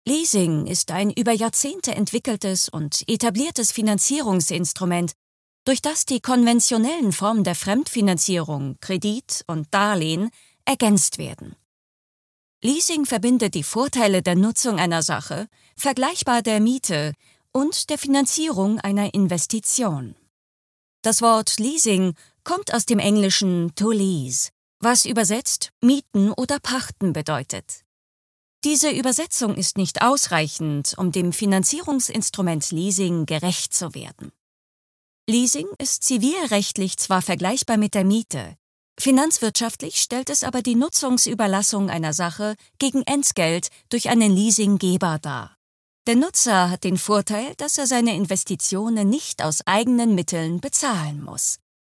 Leasing ist ein über Jahrzehnte entwickeltes und etabliertes Finanzierungsinstrument, durch das die konventionellen Formen der Fremdfinanzierung, Kredit und Darlehen ergänzt werden. Leasing verbindet die Vorteile der Nutzung einer Sache, vergleichbar der Miete, und der Finanzierung einer Investition. Das Wort Leasing kommt aus dem Englischen to lease, was übersetzt mieten oder pachten bedeutet. Diese Übersetzung ist nicht ausreichend, um dem Finanzierungsinstrument Leasing gerecht zu werden. Leasing ist zivilrechtlich zwar vergleichbar mit der Miete, finanzwirtschaftlich stellt es aber die Nutzungsüberlassung einer Sache gegen Entgelt durch einen Leasinggeber dar. Der Nutzer hat den Vorteil, dass er seine Investitionen nicht aus eigenen Mitteln bezahlen muss.